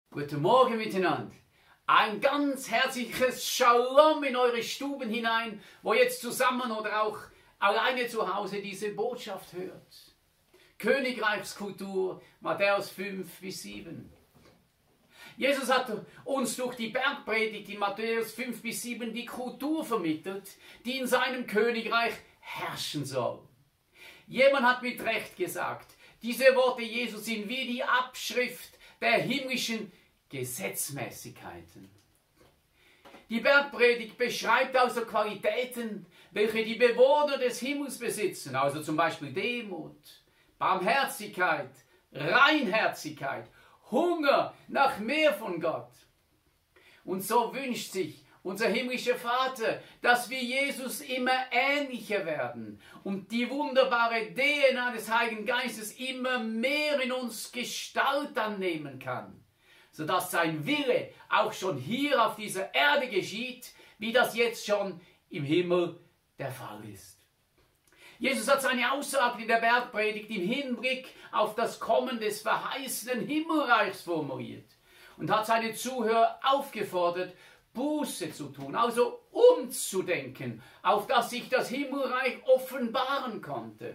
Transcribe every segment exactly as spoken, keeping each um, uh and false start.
Guten Morgen miteinander. Ein ganz herzliches Shalom in eure Stuben hinein, wo jetzt zusammen oder auch alleine zu Hause diese Botschaft hört. Königreichskultur, Matthäus fünf bis sieben. Jesus hat uns durch die Bergpredigt in Matthäus fünf bis sieben die Kultur vermittelt, die in seinem Königreich herrschen soll. Jemand hat mit Recht gesagt, diese Worte Jesus sind wie die Abschrift der himmlischen Gesetzmäßigkeiten. Die Bergpredigt beschreibt also Qualitäten, welche die Bewohner des Himmels besitzen, also zum Beispiel Demut, Barmherzigkeit, Reinherzigkeit, Hunger nach mehr von Gott. Und so wünscht sich unser himmlischer Vater, dass wir Jesus immer ähnlicher werden und die wunderbare D N A des Heiligen Geistes immer mehr in uns Gestalt annehmen kann, sodass sein Wille auch schon hier auf dieser Erde geschieht, wie das jetzt schon im Himmel der Fall ist. Jesus hat seine Aussagen in der Bergpredigt im Hinblick auf das Kommen des verheißenen Himmelreichs formuliert und hat seine Zuhörer aufgefordert, Buße zu tun, also umzudenken, auf dass sich das Himmelreich offenbaren konnte.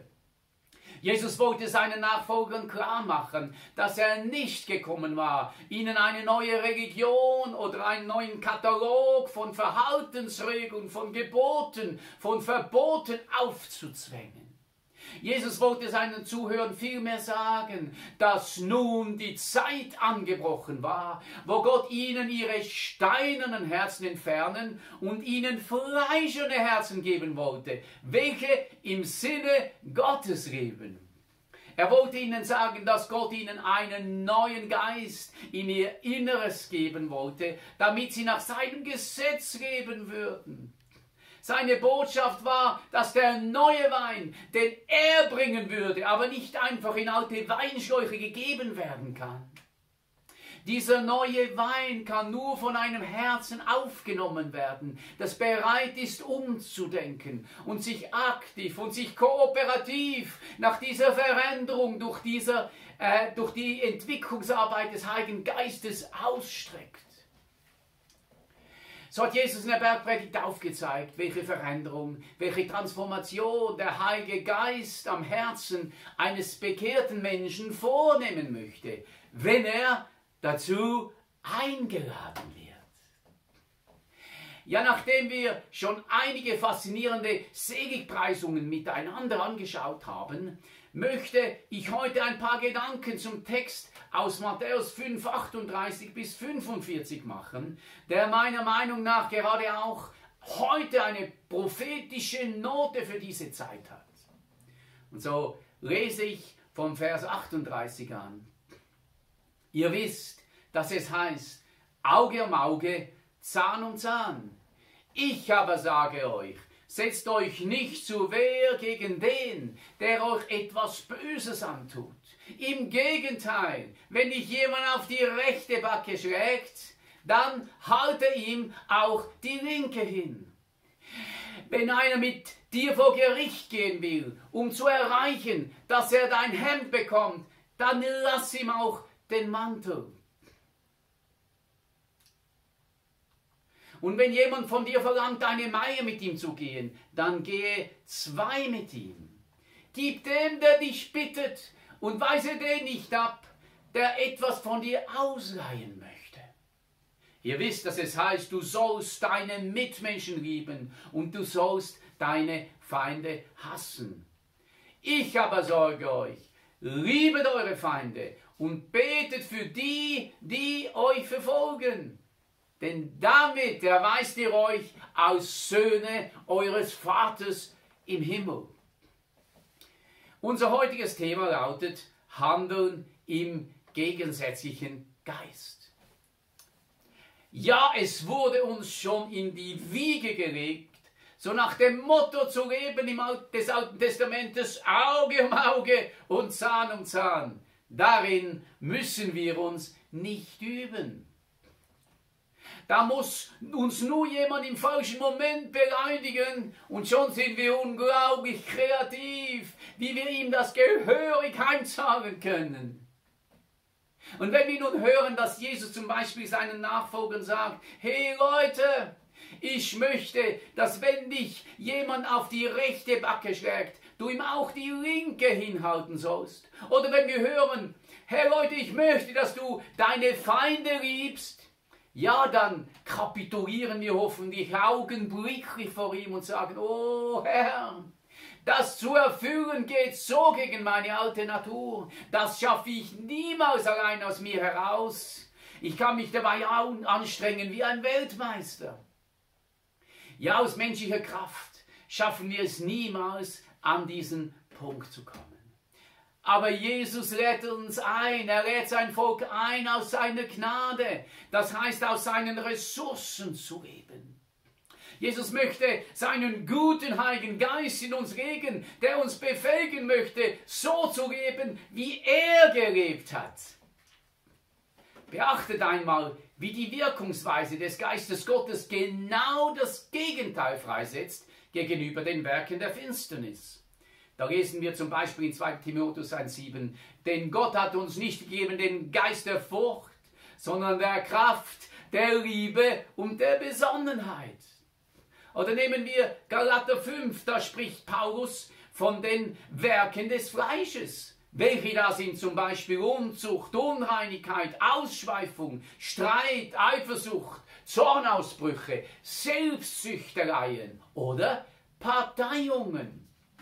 Jesus wollte seinen Nachfolgern klar machen, dass er nicht gekommen war, ihnen eine neue Religion oder einen neuen Katalog von Verhaltensregeln, von Geboten, von Verboten aufzuzwängen. Jesus wollte seinen Zuhörern vielmehr sagen, dass nun die Zeit angebrochen war, wo Gott ihnen ihre steinernen Herzen entfernen und ihnen fleischerne Herzen geben wollte, welche im Sinne Gottes leben. Er wollte ihnen sagen, dass Gott ihnen einen neuen Geist in ihr Inneres geben wollte, damit sie nach seinem Gesetz leben würden. Seine Botschaft war, dass der neue Wein, den er bringen würde, aber nicht einfach in alte Weinschläuche gegeben werden kann. Dieser neue Wein kann nur von einem Herzen aufgenommen werden, das bereit ist, umzudenken und sich aktiv und sich kooperativ nach dieser Veränderung durch, dieser, äh, durch die Entwicklungsarbeit des Heiligen Geistes ausstreckt. So hat Jesus in der Bergpredigt aufgezeigt, welche Veränderung, welche Transformation der Heilige Geist am Herzen eines bekehrten Menschen vornehmen möchte, wenn er dazu eingeladen wird. Ja, nachdem wir schon einige faszinierende Seligpreisungen miteinander angeschaut haben, möchte ich heute ein paar Gedanken zum Text aus Matthäus fünf, achtunddreißig bis fünfundvierzig machen, der meiner Meinung nach gerade auch heute eine prophetische Note für diese Zeit hat. Und so lese ich vom Vers achtunddreißig an. Ihr wisst, dass es heißt, Auge um Auge, Zahn um Zahn. Ich aber sage euch, setzt euch nicht zur Wehr gegen den, der euch etwas Böses antut. Im Gegenteil, wenn dich jemand auf die rechte Backe schlägt, dann halte ihm auch die linke hin. Wenn einer mit dir vor Gericht gehen will, um zu erreichen, dass er dein Hemd bekommt, dann lass ihm auch den Mantel. Und wenn jemand von dir verlangt, eine Meile mit ihm zu gehen, dann gehe zwei mit ihm. Gib dem, der dich bittet, und weise den nicht ab, der etwas von dir ausleihen möchte. Ihr wisst, dass es heißt, du sollst deinen Mitmenschen lieben und du sollst deine Feinde hassen. Ich aber sage euch, liebet eure Feinde und betet für die, die euch verfolgen. Denn damit erweist ihr euch als Söhne eures Vaters im Himmel. Unser heutiges Thema lautet Handeln im gegensätzlichen Geist. Ja, es wurde uns schon in die Wiege gelegt, so nach dem Motto zu leben im Alt- des Alten Testamentes, Auge um Auge und Zahn um Zahn. Darin müssen wir uns nicht üben. Da muss uns nur jemand im falschen Moment beleidigen und schon sind wir unglaublich kreativ, wie wir ihm das gehörig heimzahlen können. Und wenn wir nun hören, dass Jesus zum Beispiel seinen Nachfolgern sagt, hey Leute, ich möchte, dass wenn dich jemand auf die rechte Backe schlägt, du ihm auch die linke hinhalten sollst. Oder wenn wir hören, hey Leute, ich möchte, dass du deine Feinde liebst, ja, dann kapitulieren wir hoffentlich augenblicklich vor ihm und sagen, oh Herr, das zu erfüllen geht so gegen meine alte Natur. Das schaffe ich niemals allein aus mir heraus. Ich kann mich dabei anstrengen wie ein Weltmeister. Ja, aus menschlicher Kraft schaffen wir es niemals, an diesen Punkt zu kommen. Aber Jesus lädt uns ein, er lädt sein Volk ein, aus seiner Gnade, das heißt aus seinen Ressourcen zu leben. Jesus möchte seinen guten Heiligen Geist in uns legen, der uns befähigen möchte, so zu leben, wie er gelebt hat. Beachtet einmal, wie die Wirkungsweise des Geistes Gottes genau das Gegenteil freisetzt gegenüber den Werken der Finsternis. Da lesen wir zum Beispiel in zweiter Timotheus eins sieben, denn Gott hat uns nicht gegeben den Geist der Furcht, sondern der Kraft, der Liebe und der Besonnenheit. Oder nehmen wir Galater fünf, da spricht Paulus von den Werken des Fleisches. Welche da sind zum Beispiel Unzucht, Unreinigkeit, Ausschweifung, Streit, Eifersucht, Zornausbrüche, Selbstsüchtereien oder Parteiungen.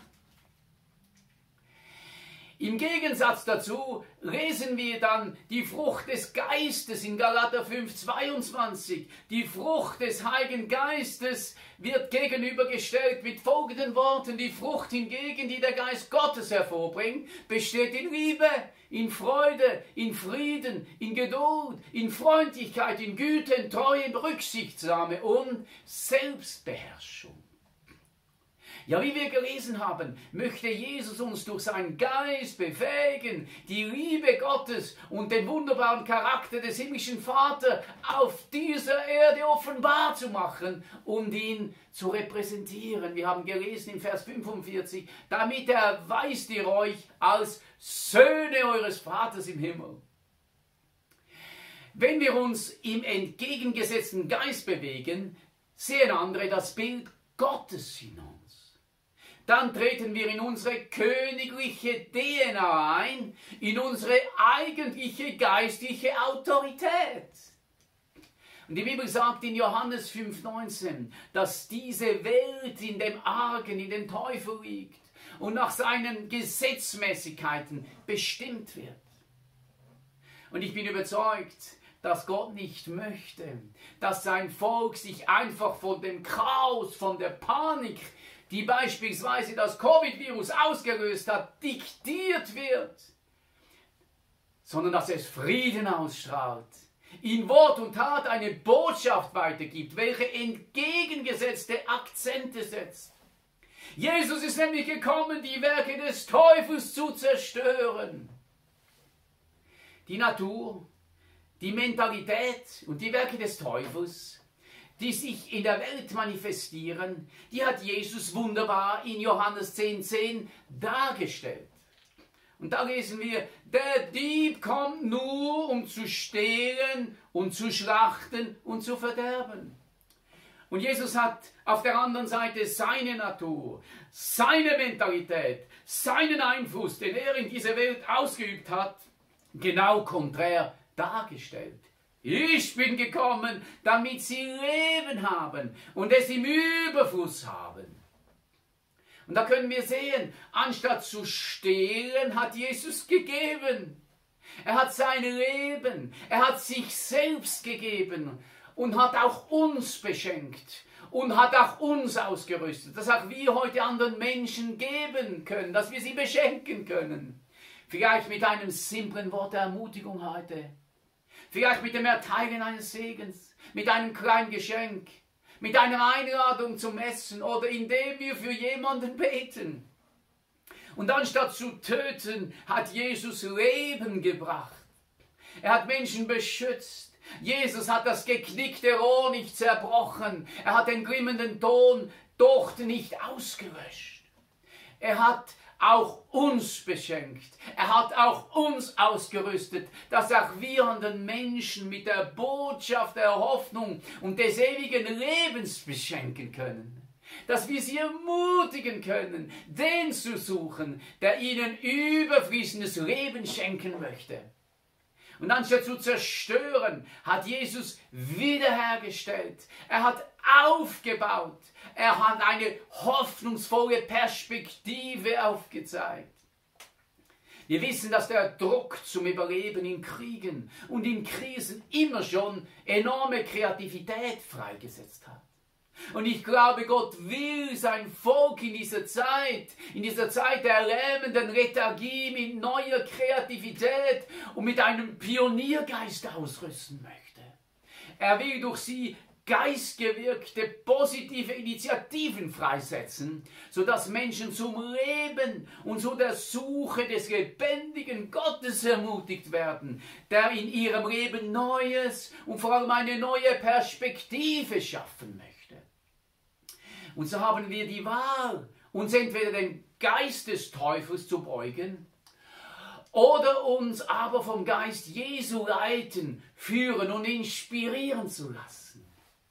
Im Gegensatz dazu lesen wir dann die Frucht des Geistes in Galater fünf zweiundzwanzig. Die Frucht des Heiligen Geistes wird gegenübergestellt mit folgenden Worten. Die Frucht hingegen, die der Geist Gottes hervorbringt, besteht in Liebe, in Freude, in Frieden, in Geduld, in Freundlichkeit, in Güte, in Treue, in Rücksichtnahme und Selbstbeherrschung. Ja, wie wir gelesen haben, möchte Jesus uns durch seinen Geist befähigen, die Liebe Gottes und den wunderbaren Charakter des himmlischen Vaters auf dieser Erde offenbar zu machen und ihn zu repräsentieren. Wir haben gelesen im Vers fünfundvierzig, damit erweist ihr euch als Söhne eures Vaters im Himmel. Wenn wir uns im entgegengesetzten Geist bewegen, sehen andere das Bild Gottes in uns. Dann treten wir in unsere königliche D N A ein, in unsere eigentliche geistliche Autorität. Und die Bibel sagt in Johannes fünf neunzehn, dass diese Welt in dem Argen, in dem Teufel liegt und nach seinen Gesetzmäßigkeiten bestimmt wird. Und ich bin überzeugt, dass Gott nicht möchte, dass sein Volk sich einfach von dem Chaos, von der Panik, die beispielsweise das Covid-Virus ausgelöst hat, diktiert wird, sondern dass es Frieden ausstrahlt, in Wort und Tat eine Botschaft weitergibt, welche entgegengesetzte Akzente setzt. Jesus ist nämlich gekommen, die Werke des Teufels zu zerstören. Die Natur, die Mentalität und die Werke des Teufels, die sich in der Welt manifestieren, die hat Jesus wunderbar in Johannes zehn zehn dargestellt. Und da lesen wir, der Dieb kommt nur, um zu stehlen und zu schlachten und zu verderben. Und Jesus hat auf der anderen Seite seine Natur, seine Mentalität, seinen Einfluss, den er in dieser Welt ausgeübt hat, genau konträr dargestellt. Ich bin gekommen, damit sie Leben haben und es im Überfluss haben. Und da können wir sehen, anstatt zu stehlen, hat Jesus gegeben. Er hat sein Leben, er hat sich selbst gegeben und hat auch uns beschenkt und hat auch uns ausgerüstet, dass auch wir heute anderen Menschen geben können, dass wir sie beschenken können. Vielleicht mit einem simplen Wort der Ermutigung heute. Vielleicht mit dem Erteilen eines Segens, mit einem kleinen Geschenk, mit einer Einladung zum Essen oder indem wir für jemanden beten. Und anstatt zu töten, hat Jesus Leben gebracht. Er hat Menschen beschützt. Jesus hat das geknickte Rohr nicht zerbrochen. Er hat den glimmenden Ton dort nicht ausgelöscht. Er hat auch uns beschenkt. Er hat auch uns ausgerüstet, dass auch wir anderen Menschen mit der Botschaft der Hoffnung und des ewigen Lebens beschenken können. Dass wir sie ermutigen können, den zu suchen, der ihnen überfließendes Leben schenken möchte. Und anstatt zu zerstören, hat Jesus wiederhergestellt. Er hat aufgebaut. Er hat eine hoffnungsvolle Perspektive aufgezeigt. Wir wissen, dass der Druck zum Überleben in Kriegen und in Krisen immer schon enorme Kreativität freigesetzt hat. Und ich glaube, Gott will sein Volk in dieser Zeit, in dieser Zeit der lähmenden Lethargie mit neuer Kreativität und mit einem Pioniergeist ausrüsten möchte. Er will durch sie geistgewirkte, positive Initiativen freisetzen, sodass Menschen zum Leben und zu der Suche des lebendigen Gottes ermutigt werden, der in ihrem Leben Neues und vor allem eine neue Perspektive schaffen möchte. Und so haben wir die Wahl, uns entweder dem Geist des Teufels zu beugen oder uns aber vom Geist Jesu leiten, führen und inspirieren zu lassen.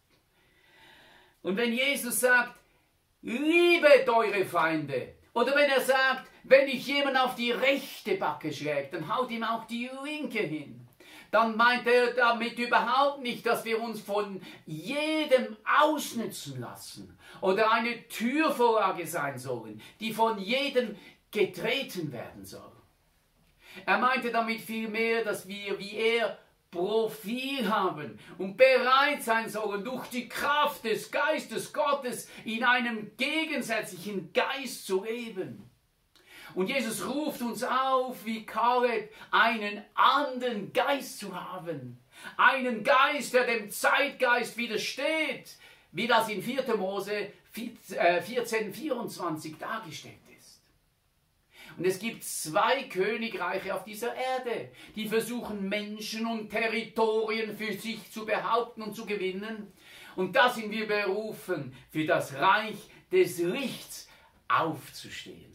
Und wenn Jesus sagt, liebet eure Feinde, oder wenn er sagt, wenn dich jemand auf die rechte Backe schlägt, dann haut ihm auch die linke hin. Dann meint er damit überhaupt nicht, dass wir uns von jedem ausnützen lassen oder eine Türvorlage sein sollen, die von jedem getreten werden soll. Er meinte damit vielmehr, dass wir wie er Profil haben und bereit sein sollen, durch die Kraft des Geistes Gottes in einem gegensätzlichen Geist zu leben. Und Jesus ruft uns auf, wie Kaleb, einen anderen Geist zu haben. Einen Geist, der dem Zeitgeist widersteht, wie das in vierter Mose vierzehn vierundzwanzig dargestellt ist. Und es gibt zwei Königreiche auf dieser Erde, die versuchen, Menschen und Territorien für sich zu behaupten und zu gewinnen. Und da sind wir berufen, für das Reich des Lichts aufzustehen.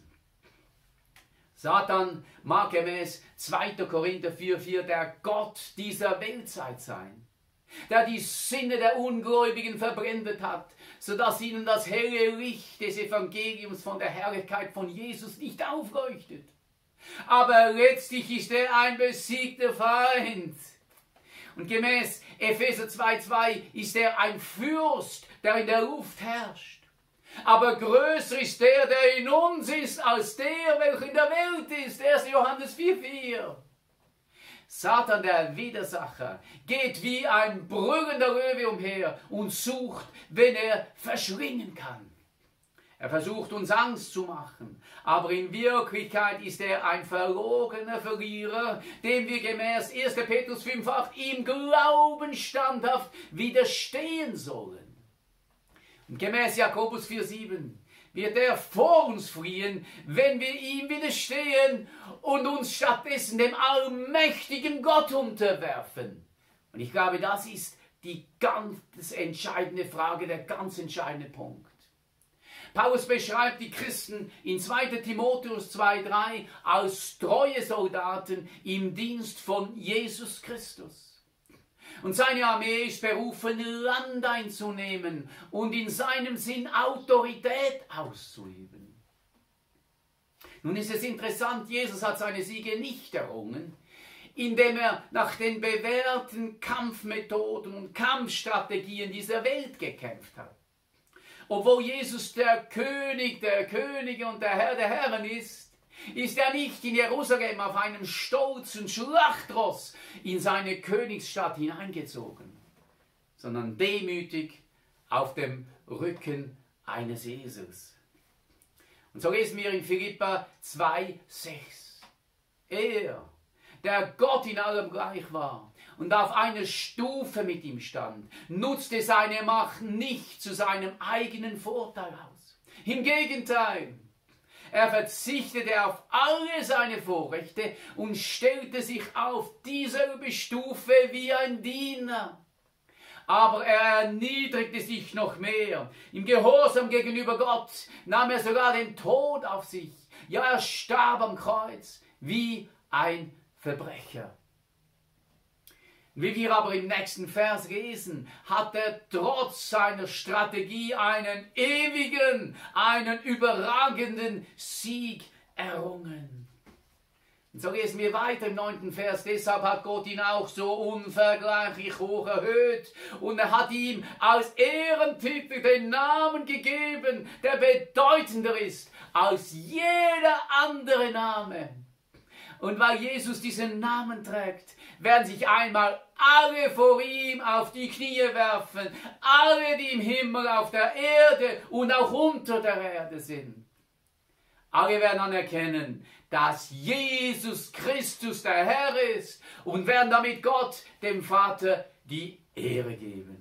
Satan mag gemäß zweiter Korinther vier vier der Gott dieser Weltzeit sein, der die Sinne der Ungläubigen verblendet hat, sodass ihnen das helle Licht des Evangeliums von der Herrlichkeit von Jesus nicht aufleuchtet. Aber letztlich ist er ein besiegter Feind. Und gemäß Epheser zwei zwei ist er ein Fürst, der in der Luft herrscht. Aber größer ist der, der in uns ist, als der, welcher in der Welt ist. erster Johannes vier vier. Satan, der Widersacher, geht wie ein brüllender Löwe umher und sucht, wen er verschlingen kann. Er versucht uns Angst zu machen, aber in Wirklichkeit ist er ein verlogener Verlierer, dem wir gemäß erster Petrus fünf acht im Glauben standhaft widerstehen sollen. Und gemäß Jakobus vier sieben wird er vor uns fliehen, wenn wir ihm widerstehen und uns stattdessen dem allmächtigen Gott unterwerfen. Und ich glaube, das ist die ganz entscheidende Frage, der ganz entscheidende Punkt. Paulus beschreibt die Christen in zweiter Timotheus zwei drei als treue Soldaten im Dienst von Jesus Christus. Und seine Armee ist berufen, Land einzunehmen und in seinem Sinn Autorität auszuüben. Nun ist es interessant, Jesus hat seine Siege nicht errungen, indem er nach den bewährten Kampfmethoden und Kampfstrategien dieser Welt gekämpft hat. Obwohl Jesus der König der Könige und der Herr der Herren ist, ist er nicht in Jerusalem auf einem stolzen Schlachtross in seine Königsstadt hineingezogen, sondern demütig auf dem Rücken eines Esels. Und so lesen wir in Philipper zwei sechs. Er, der Gott in allem gleich war und auf einer Stufe mit ihm stand, nutzte seine Macht nicht zu seinem eigenen Vorteil aus. Im Gegenteil, er verzichtete auf alle seine Vorrechte und stellte sich auf dieselbe Stufe wie ein Diener. Aber er erniedrigte sich noch mehr. Im Gehorsam gegenüber Gott nahm er sogar den Tod auf sich Ja, er starb am Kreuz wie ein Verbrecher. Wie wir aber im nächsten Vers lesen, hat er trotz seiner Strategie einen ewigen, einen überragenden Sieg errungen. Und so lesen wir weiter im neunten Vers. Deshalb hat Gott ihn auch so unvergleichlich hoch erhöht und er hat ihm als Ehrentitel den Namen gegeben, der bedeutender ist als jeder andere Name. Und weil Jesus diesen Namen trägt, werden sich einmal alle vor ihm auf die Knie werfen, alle, die im Himmel, auf der Erde und auch unter der Erde sind. Alle werden anerkennen, dass Jesus Christus der Herr ist und werden damit Gott, dem Vater, die Ehre geben.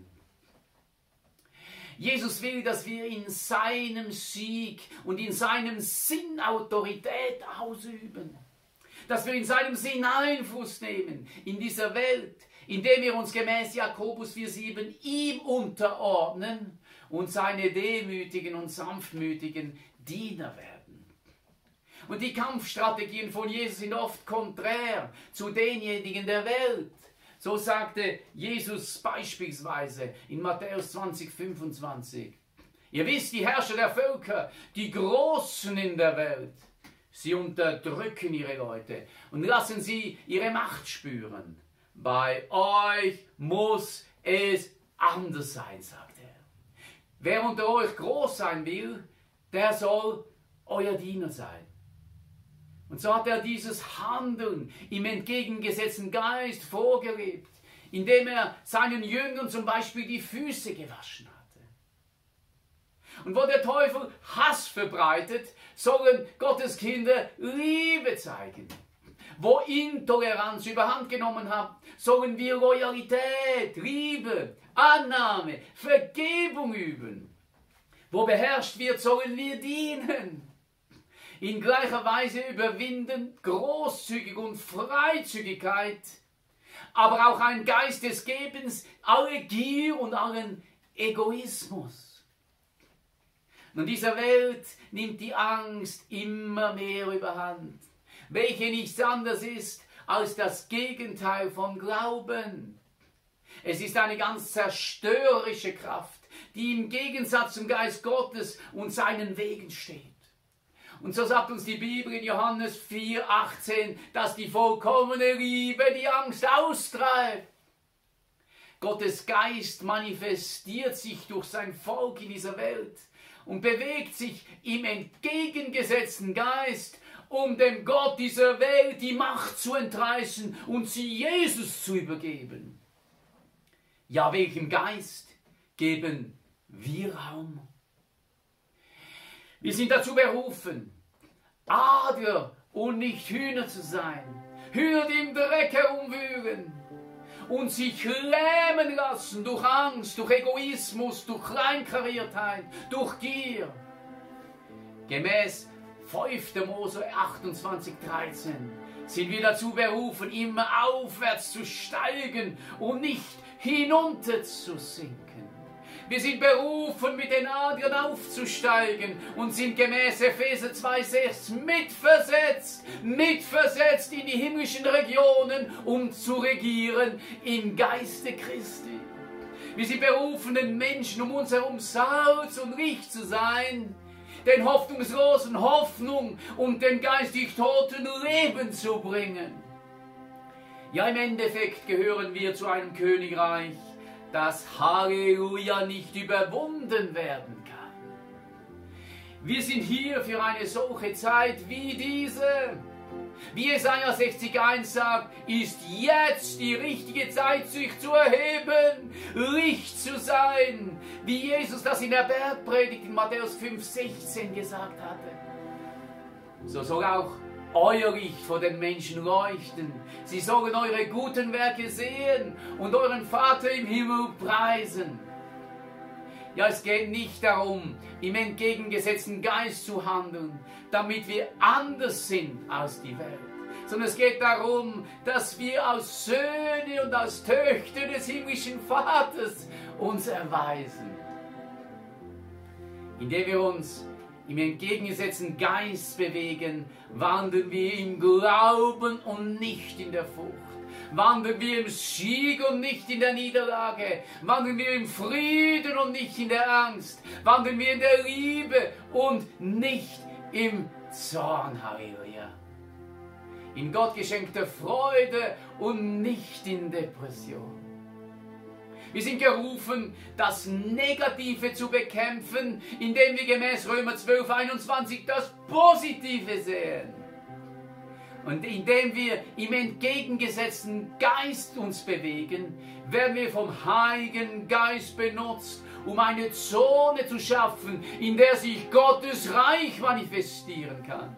Jesus will, dass wir in seinem Sieg und in seinem Sinn Autorität ausüben. Dass wir in seinem Sinn Einfluss nehmen in dieser Welt, indem wir uns gemäß Jakobus vier sieben ihm unterordnen und seine demütigen und sanftmütigen Diener werden. Und die Kampfstrategien von Jesus sind oft konträr zu denjenigen der Welt. So sagte Jesus beispielsweise in Matthäus zwanzig, fünfundzwanzig. Ihr wisst, die Herrscher der Völker, die Großen in der Welt, sie unterdrücken ihre Leute und lassen sie ihre Macht spüren. Bei euch muss es anders sein, sagt er. Wer unter euch groß sein will, der soll euer Diener sein. Und so hat er dieses Handeln im entgegengesetzten Geist vorgelebt, indem er seinen Jüngern zum Beispiel die Füße gewaschen hatte. Und wo der Teufel Hass verbreitet, sollen Gottes Kinder Liebe zeigen. Wo Intoleranz überhand genommen hat, sollen wir Loyalität, Liebe, Annahme, Vergebung üben. Wo beherrscht wird, sollen wir dienen. In gleicher Weise überwinden Großzügig und Freizügigkeit, aber auch ein Geist des Gebens, alle Gier und allen Egoismus. Und in dieser Welt nimmt die Angst immer mehr überhand, welche nichts anderes ist als das Gegenteil von Glauben. Es ist eine ganz zerstörerische Kraft, die im Gegensatz zum Geist Gottes und seinen Wegen steht. Und so sagt uns die Bibel in Johannes vier, achtzehn, dass die vollkommene Liebe die Angst austreibt. Gottes Geist manifestiert sich durch sein Volk in dieser Welt und bewegt sich im entgegengesetzten Geist, um dem Gott dieser Welt die Macht zu entreißen und sie Jesus zu übergeben. Ja, welchem Geist geben wir Raum? Wir sind dazu berufen, Adler und nicht Hühner zu sein. Hühner, die im Dreck herumwühlen und sich lähmen lassen durch Angst, durch Egoismus, durch Kleinkariertheit, durch Gier. Gemäß fünfter Mose achtundzwanzig, dreizehn sind wir dazu berufen, immer aufwärts zu steigen und nicht hinunter zu sinken. Wir sind berufen, mit den Adlern aufzusteigen und sind gemäß Epheser zwei, sechs mitversetzt, mitversetzt in die himmlischen Regionen, um zu regieren im Geiste Christi. Wir sind berufen, den Menschen um uns herum Salz und Licht zu sein, den Hoffnungslosen Hoffnung und den geistig Toten Leben zu bringen. Ja, im Endeffekt gehören wir zu einem Königreich, das Halleluja nicht überwunden werden kann. Wir sind hier für eine solche Zeit wie diese. Wie Jesaja sechzig, eins sagt, ist jetzt die richtige Zeit, sich zu erheben, Licht zu sein, wie Jesus das in der Bergpredigt in Matthäus fünf, sechzehn gesagt hatte. So soll auch euer Licht vor den Menschen leuchten. Sie sollen eure guten Werke sehen und euren Vater im Himmel preisen. Ja, es geht nicht darum, im entgegengesetzten Geist zu handeln, damit wir anders sind als die Welt. Sondern es geht darum, dass wir als Söhne und als Töchter des himmlischen Vaters uns erweisen. Indem wir uns im entgegengesetzten Geist bewegen, wandeln wir im Glauben und nicht in der Furcht. Wandeln wir im Sieg und nicht in der Niederlage. Wandeln wir im Frieden und nicht in der Angst. Wandeln wir in der Liebe und nicht im Zorn. Halleluja. In Gott geschenkter Freude und nicht in Depression. Wir sind gerufen, das Negative zu bekämpfen, indem wir gemäß Römer zwölf, einundzwanzig das Positive sehen. Und indem wir im entgegengesetzten Geist uns bewegen, werden wir vom Heiligen Geist benutzt, um eine Zone zu schaffen, in der sich Gottes Reich manifestieren kann.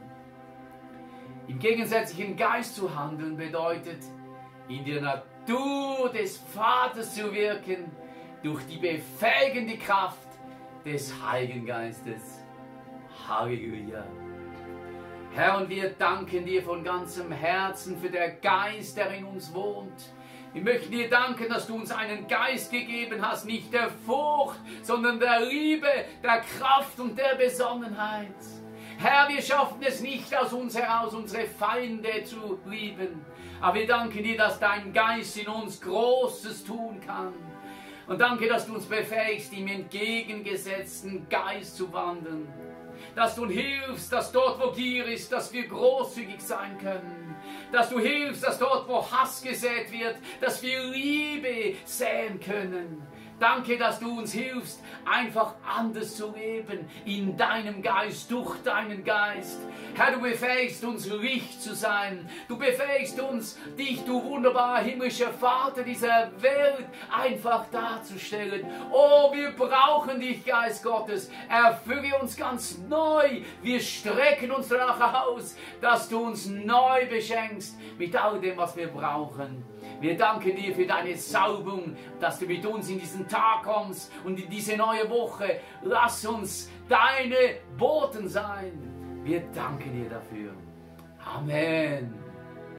Im gegensätzlichen Geist zu handeln bedeutet, in der Natur des Vaters zu wirken, durch die befähigende Kraft des Heiligen Geistes. Halleluja. Herr, und wir danken dir von ganzem Herzen für den Geist, der in uns wohnt. Wir möchten dir danken, dass du uns einen Geist gegeben hast, nicht der Furcht, sondern der Liebe, der Kraft und der Besonnenheit. Herr, wir schaffen es nicht aus uns heraus, unsere Feinde zu lieben. Aber wir danken dir, dass dein Geist in uns Großes tun kann. Und danke, dass du uns befähigst, im entgegengesetzten Geist zu wandeln. Dass du uns hilfst, dass dort, wo Gier ist, dass wir großzügig sein können. Dass du hilfst, dass dort, wo Hass gesät wird, dass wir Liebe säen können. Danke, dass du uns hilfst, einfach anders zu leben, in deinem Geist, durch deinen Geist. Herr, du befähigst uns, Licht zu sein. Du befähigst uns, dich, du wunderbarer himmlischer Vater dieser Welt, einfach darzustellen. Oh, wir brauchen dich, Geist Gottes. Erfülle uns ganz neu. Wir strecken uns danach aus, dass du uns neu beschenkst mit all dem, was wir brauchen. Wir danken dir für deine Salbung, dass du mit uns in diesen Tag kommst und in diese neue Woche. Lass uns deine Boten sein. Wir danken dir dafür. Amen.